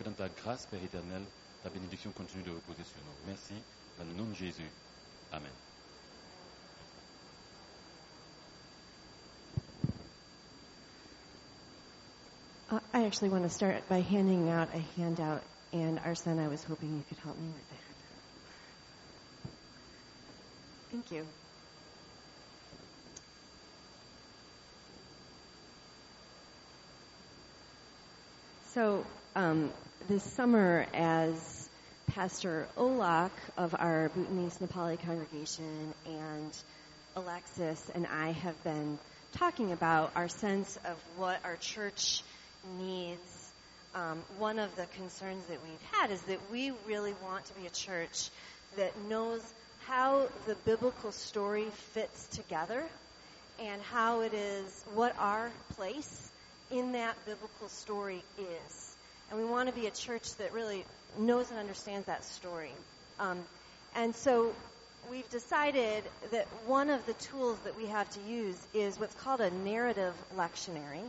que dans ta grâce, Père éternel, ta bénédiction continue de reposer sur nous. Merci, dans le nom de Jésus. Amen. I actually want to start by handing out a handout, and Arsene, I was hoping you could help me with that. Thank you. So, this summer, as Pastor Olak of our Bhutanese Nepali congregation and Alexis and I have been talking about our sense of what our church needs, one of the concerns that we've had is that we really want to be a church that knows how the biblical story fits together and how it is, what our place in that biblical story is. And we want to be a church that really knows and understands that story. And so we've decided that one of the tools that we have to use is what's called a narrative lectionary.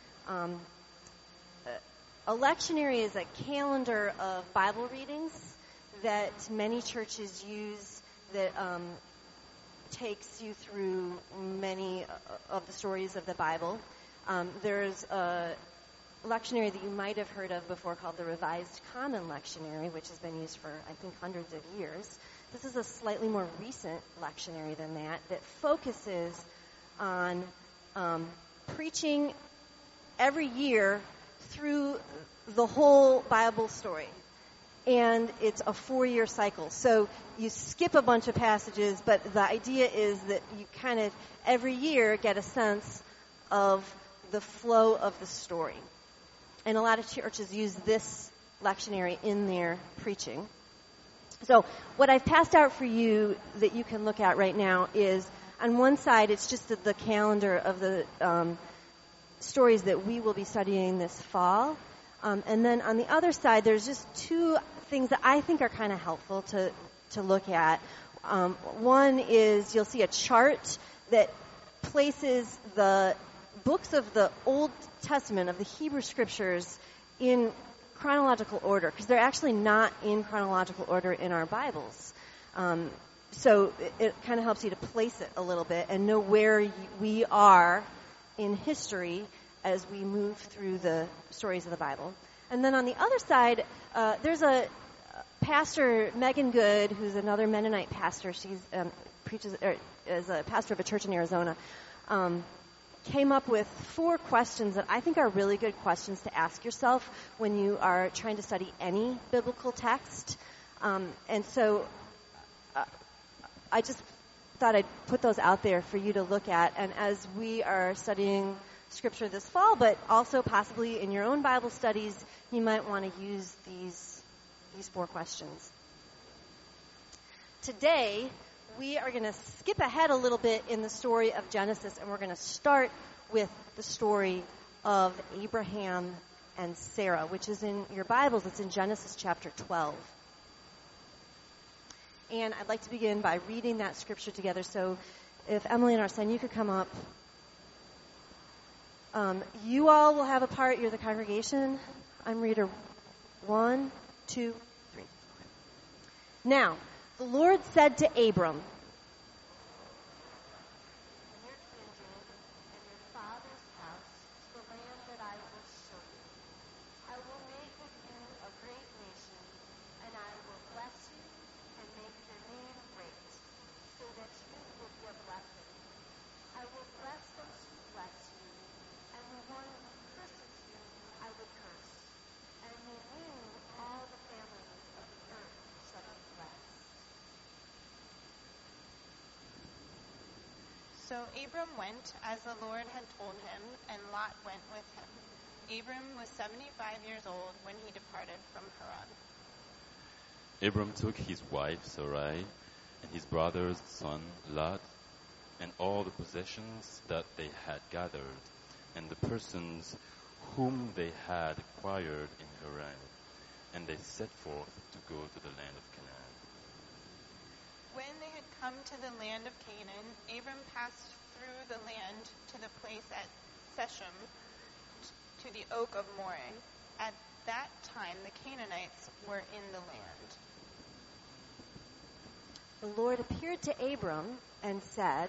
A lectionary is a calendar of Bible readings that many churches use that takes you through many of the stories of the Bible. There's a lectionary that you might have heard of before called the Revised Common Lectionary, which has been used for, I think, hundreds of years. This is a slightly more recent lectionary than that focuses on preaching every year through the whole Bible story. And it's a 4-year cycle. So you skip a bunch of passages, but the idea is that you kind of every year get a sense of the flow of the story. And a lot of churches use this lectionary in their preaching. So what I've passed out for you that you can look at right now is, on one side, it's just the calendar of the stories that we will be studying this fall. And then on the other side, there's just two things that I think are kind of helpful to look at. One is you'll see a chart that places the books of the Old Testament, of the Hebrew Scriptures, in chronological order, because they're actually not in chronological order in our Bibles. So it kind of helps you to place it a little bit and know where we are in history as we move through the stories of the Bible. And then on the other side, there's a pastor, Megan Good, who's another Mennonite pastor. She's preaches as a pastor of a church in Arizona. Came up with 4 questions that I think are really good questions to ask yourself when you are trying to study any biblical text. And so I just thought I'd put those out there for you to look at. And as we are studying Scripture this fall, but also possibly in your own Bible studies, you might want to use these 4 questions. Today, we are going to skip ahead a little bit in the story of Genesis, and we're going to start with the story of Abraham and Sarah, which is in your Bibles. It's in Genesis chapter 12. And I'd like to begin by reading that scripture together. So if Emily and Arsene, you could come up. You all will have a part. You're the congregation. I'm reader 1, 2, 3. Now, the Lord said to Abram, So Abram went as the Lord had told him, and Lot went with him. Abram was 75 years old when he departed from Haran. Abram took his wife Sarai and his brother's son Lot and all the possessions that they had gathered and the persons whom they had acquired in Haran, and they set forth to go to the land of Canaan. When they had come to the land of Canaan, Abram passed through the land to the place at Shechem, to the oak of Moreh, at that time the Canaanites were in the land. The Lord appeared to Abram and said,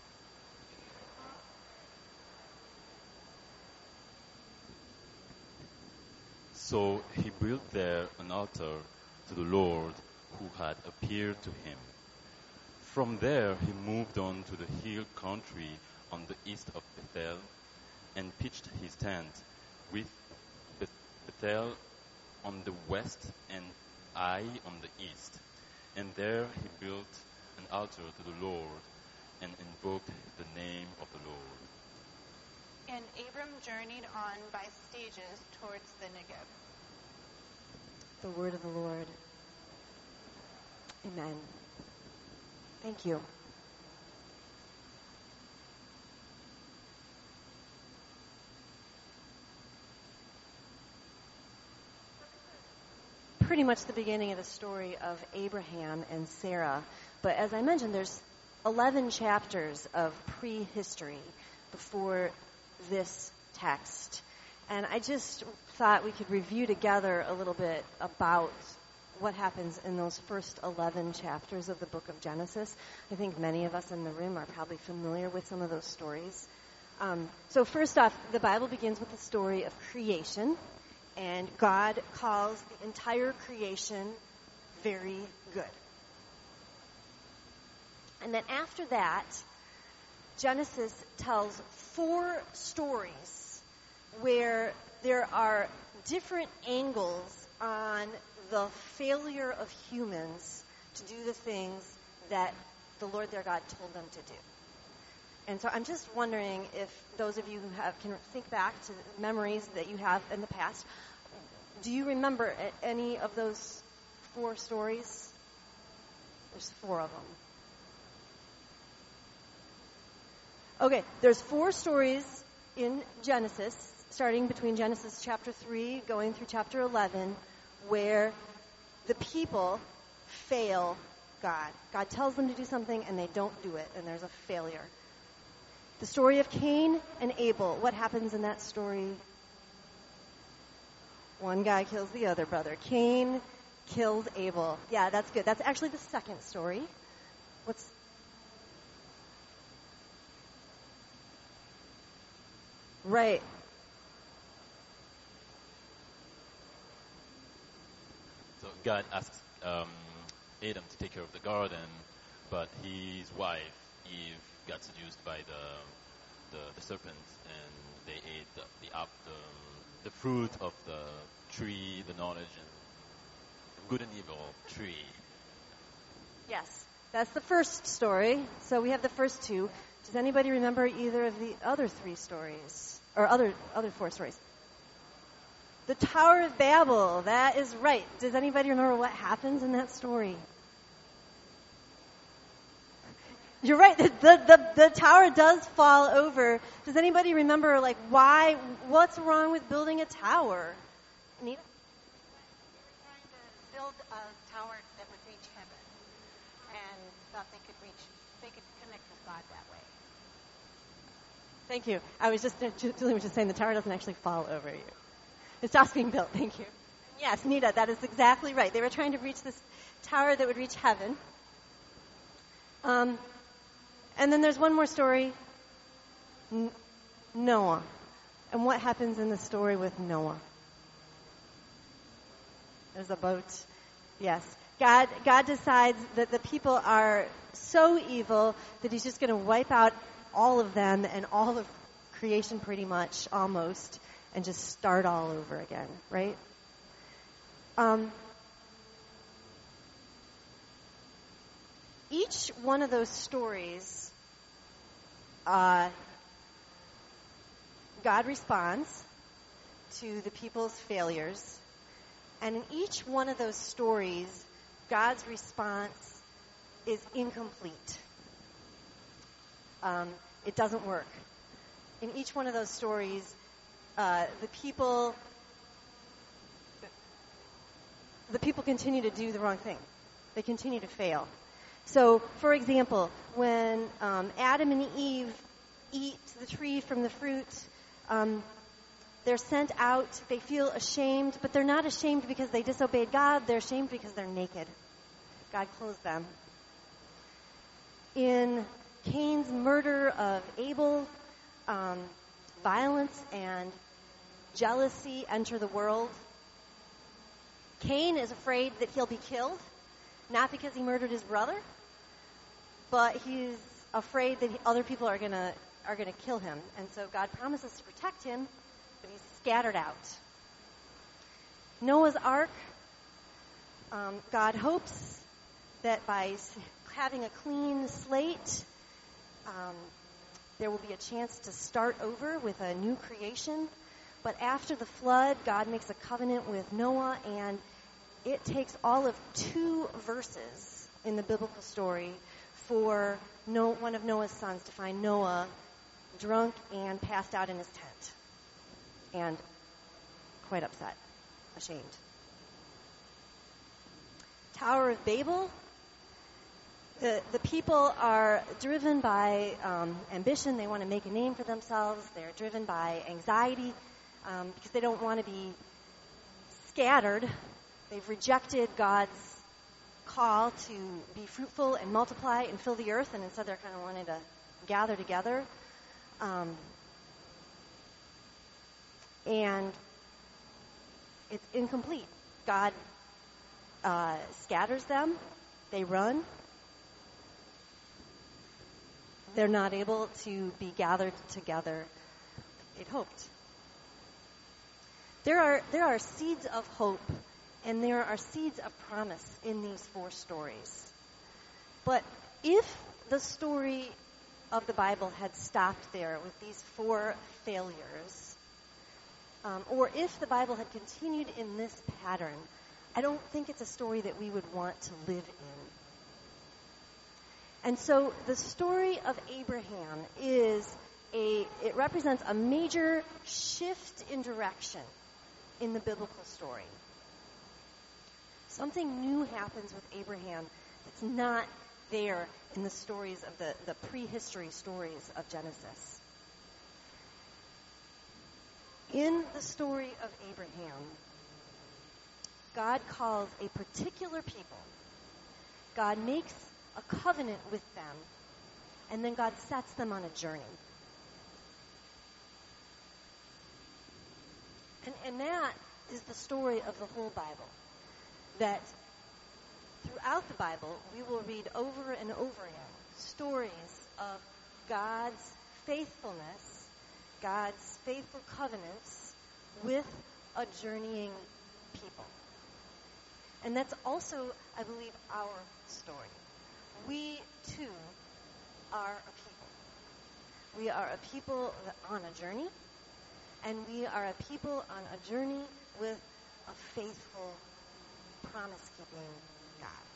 So he built there an altar to the Lord who had appeared to him. From there he moved on to the hill country on the east of Bethel and pitched his tent with Bethel on the west and Ai on the east. And there he built an altar to the Lord and invoked the name of the Lord. And Abram journeyed on by stages towards the Negev. The word of the Lord. Amen. Thank you. Pretty much the beginning of the story of Abraham and Sarah. But as I mentioned, there's 11 chapters of prehistory before this text. And I just thought we could review together a little bit about what happens in those first 11 chapters of the book of Genesis. I think many of us in the room are probably familiar with some of those stories. So first off, the Bible begins with the story of creation. And God calls the entire creation very good. And then after that, Genesis tells 4 stories where there are different angles on the failure of humans to do the things that the Lord their God told them to do. And so I'm just wondering if those of you who can think back to memories that you have in the past, do you remember any of those 4 stories? There's 4 of them. Okay, there's 4 stories in Genesis, starting between Genesis chapter 3, going through chapter 11, where the people fail God. God tells them to do something and they don't do it, and there's a failure. The story of Cain and Abel. What happens in that story? One guy kills the other brother. Cain kills Abel. Yeah, that's good. That's actually the second story. Right. So God asks Adam to take care of the garden, but his wife, Eve, got seduced by the serpent, and they ate the fruit of the tree, the knowledge and good and evil tree. Yes, that's the first story. So we have the first 2. Does anybody remember either of the other 3 stories? Or other 4 stories? The Tower of Babel, that is right. Does anybody remember what happens in that story? You're right, the tower does fall over. Does anybody remember, what's wrong with building a tower? Anita? They were trying to build a tower that would reach heaven, and thought they could connect with God that way. Thank you. Julie was just saying the tower doesn't actually fall over you. It's just being built. Thank you. Yes, Nita, that is exactly right. They were trying to reach this tower that would reach heaven. And then there's one more story, Noah. And what happens in the story with Noah? There's a boat. Yes. God decides that the people are so evil that he's just going to wipe out all of them and all of creation pretty much, almost, and just start all over again, right? Each one of those stories, God responds to the people's failures. And in each one of those stories, God's response is incomplete. It doesn't work. In each one of those stories, the people continue to do the wrong thing. They continue to fail. So, for example, when Adam and Eve eat the tree from the fruit, They're sent out. They feel ashamed, but they're not ashamed because they disobeyed God. They're ashamed because they're naked. God clothed them. In Cain's murder of Abel, violence and jealousy enter the world. Cain is afraid that he'll be killed, not because he murdered his brother, but he's afraid that other people are gonna kill him. And so God promises to protect him, but he's scattered out. Noah's Ark, God hopes that by having a clean slate, there will be a chance to start over with a new creation. But after the flood, God makes a covenant with Noah, and it takes all of 2 verses in the biblical story for one of Noah's sons to find Noah drunk and passed out in his tent and quite upset, ashamed. Tower of Babel. The people are driven by ambition. They want to make a name for themselves. They're driven by anxiety because they don't want to be scattered. They've rejected God's call to be fruitful and multiply and fill the earth, and instead they're kind of wanting to gather together. And it's incomplete. God scatters them. They run. They're not able to be gathered together. They'd hoped. There are seeds of hope, and there are seeds of promise in these 4 stories. But if the story of the Bible had stopped there with these 4 failures, or if the Bible had continued in this pattern, I don't think it's a story that we would want to live in. And so the story of Abraham it represents a major shift in direction in the biblical story. Something new happens with Abraham that's not there in the stories of the prehistory stories of Genesis. In the story of Abraham, God calls a particular people. God makes a covenant with them, and then God sets them on a journey. And that is the story of the whole Bible. That throughout the Bible, we will read over and over again stories of God's faithfulness, God's faithful covenants with a journeying people. And that's also, I believe, our story. We, too, are a people. We are a people on a journey, and we are a people on a journey with a faithful, promise-keeping God.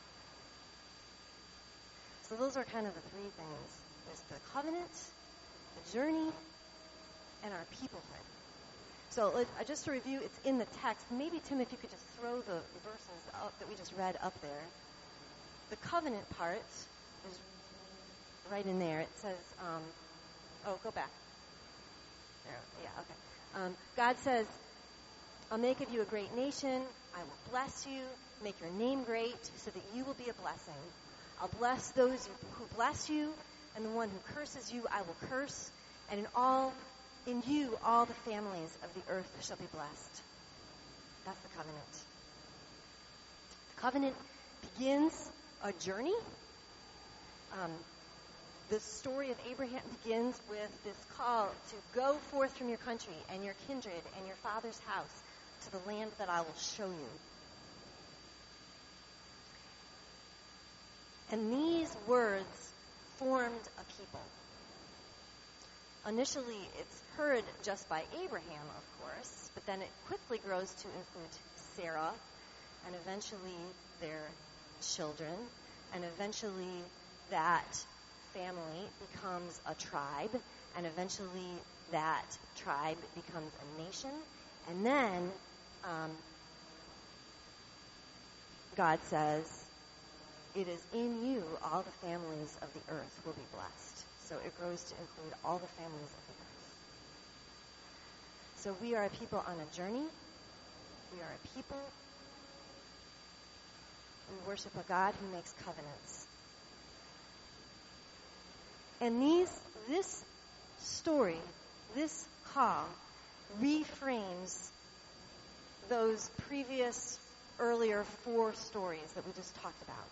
So those are kind of the 3 things. There's the covenant, the journey, and our peoplehood. So just to review, it's in the text. Maybe, Tim, if you could just throw the verses up that we just read up there. The covenant part is right in there. It says, go back. There, yeah, okay. God says, I'll make of you a great nation. I will bless you, make your name great, so that you will be a blessing. I'll bless those who bless you, and the one who curses you I will curse. And in you all the families of the earth shall be blessed. That's the covenant. The covenant begins a journey. The story of Abraham begins with this call to go forth from your country and your kindred and your father's house to the land that I will show you. And these words formed a people. Initially, it's heard just by Abraham, of course, but then it quickly grows to include Sarah, and eventually their children, and eventually that family becomes a tribe, and eventually that tribe becomes a nation, and then God says, it is in you all the families of the earth will be blessed. So it grows to include all the families of the earth. So we are a people on a journey. We are a people. We worship a God who makes covenants. And this story, this call, reframes those previous, earlier 4 stories that we just talked about.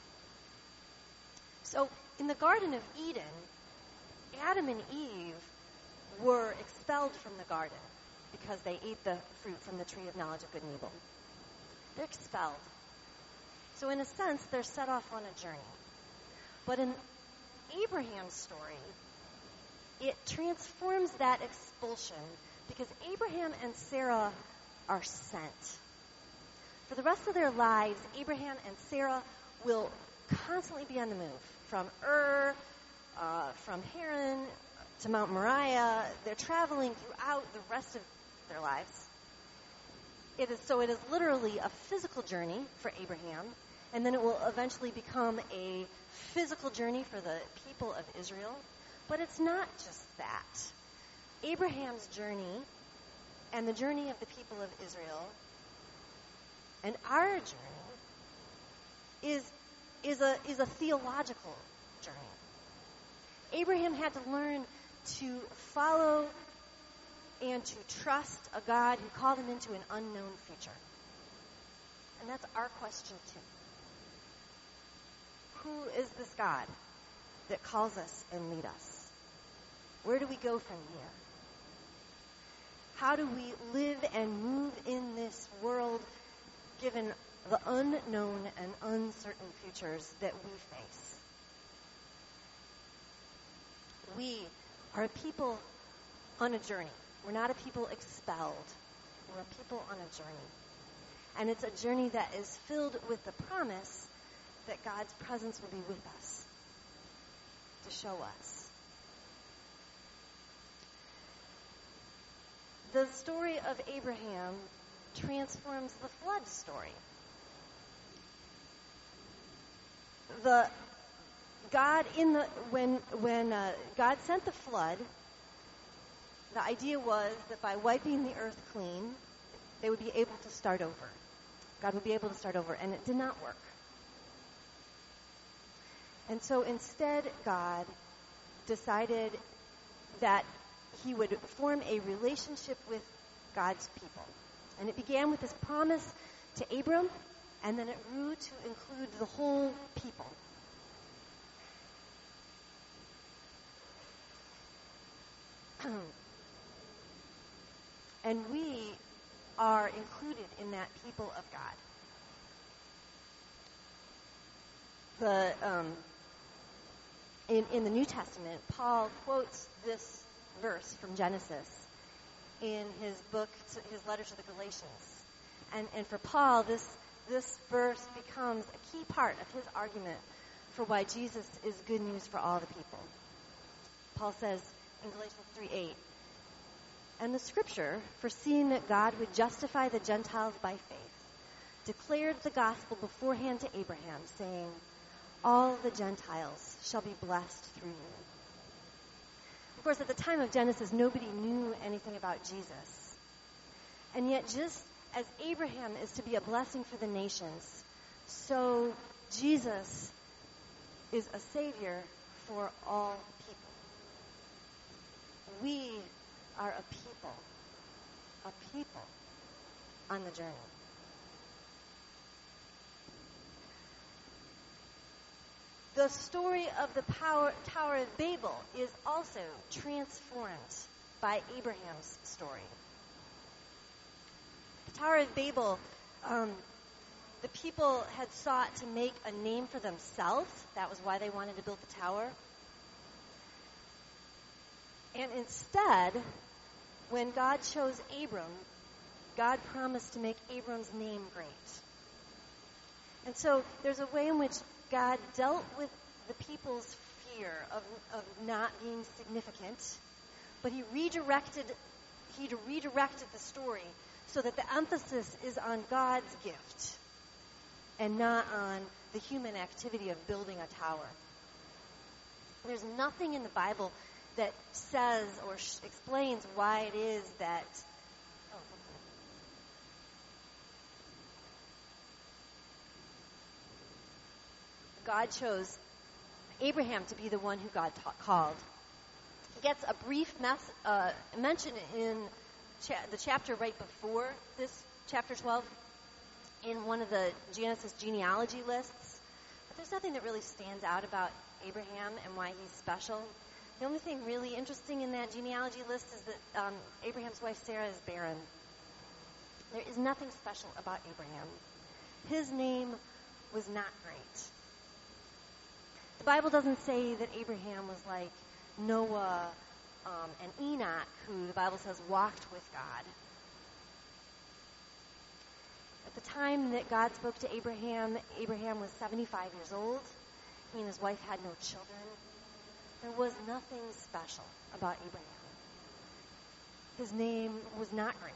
So, in the Garden of Eden, Adam and Eve were expelled from the garden because they ate the fruit from the tree of knowledge of good and evil. They're expelled. So, in a sense, they're set off on a journey. But in Abraham's story, it transforms that expulsion because Abraham and Sarah are sent. For the rest of their lives, Abraham and Sarah will constantly be on the move. From from Haran to Mount Moriah, they're traveling throughout the rest of their lives. It is literally a physical journey for Abraham, and then it will eventually become a physical journey for the people of Israel. But it's not just that. Abraham's journey and the journey of the people of Israel and our journey is a theological journey. Abraham had to learn to follow and to trust a God who called him into an unknown future. And that's our question too. Who is this God that calls us and leads us? Where do we go from here? How do we live and move in this world given the unknown and uncertain futures that we face? We are a people on a journey. We're not a people expelled. We're a people on a journey. And it's a journey that is filled with the promise that God's presence will be with us to show us. The story of Abraham transforms the flood story. When God sent the flood, the idea was that by wiping the earth clean, they would be able to start over. God would be able to start over, and it did not work. And so instead, God decided that he would form a relationship with God's people. And it began with this promise to Abram, and then it grew to include the whole people. And we are included in that people of God. In the New Testament, Paul quotes this verse from Genesis in his letter to the Galatians. And for Paul, this verse becomes a key part of his argument for why Jesus is good news for all the people. Paul says in Galatians 3:8, "And the Scripture, foreseeing that God would justify the Gentiles by faith, declared the gospel beforehand to Abraham, saying, 'All the Gentiles shall be blessed through you.'" Of course, at the time of Genesis, nobody knew anything about Jesus. And yet, just as Abraham is to be a blessing for the nations, so Jesus is a Savior for all people. We are a people on the journey. The story of the Tower of Babel is also transformed by Abraham's story. The Tower of Babel, the people had sought to make a name for themselves. That was why they wanted to build the tower. And instead, when God chose Abram, God promised to make Abram's name great. And so there's a way in which God dealt with the people's fear of not being significant, but he redirected the story so that the emphasis is on God's gift and not on the human activity of building a tower. There's nothing in the Bible that says or explains why it is that God chose Abraham to be the one who God called. He gets a brief mention in the chapter right before this, chapter 12, in one of the Genesis genealogy lists. But there's nothing that really stands out about Abraham and why he's special. The only thing really interesting in that genealogy list is that Abraham's wife Sarah is barren. There is nothing special about Abraham. His name was not great. The Bible doesn't say that Abraham was like Noah and Enoch, who the Bible says walked with God. At the time that God spoke to Abraham, Abraham was 75 years old. He and his wife had no children. There was nothing special about Abraham. His name was not great.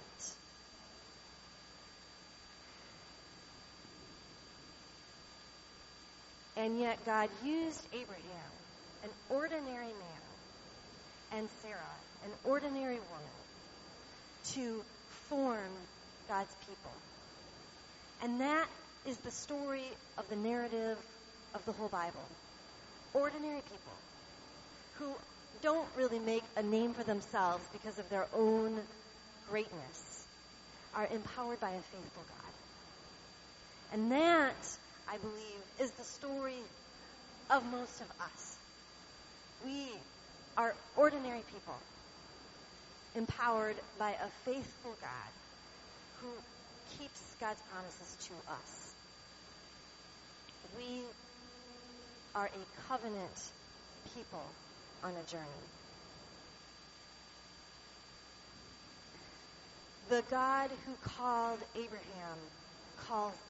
And yet God used Abraham, an ordinary man, and Sarah, an ordinary woman, to form God's people. And that is the story of the narrative of the whole Bible. Ordinary people who don't really make a name for themselves because of their own greatness are empowered by a faithful God. And that, I believe, is the story of most of us. We are ordinary people, empowered by a faithful God who keeps God's promises to us. We are a covenant people on a journey. The God who called Abraham calls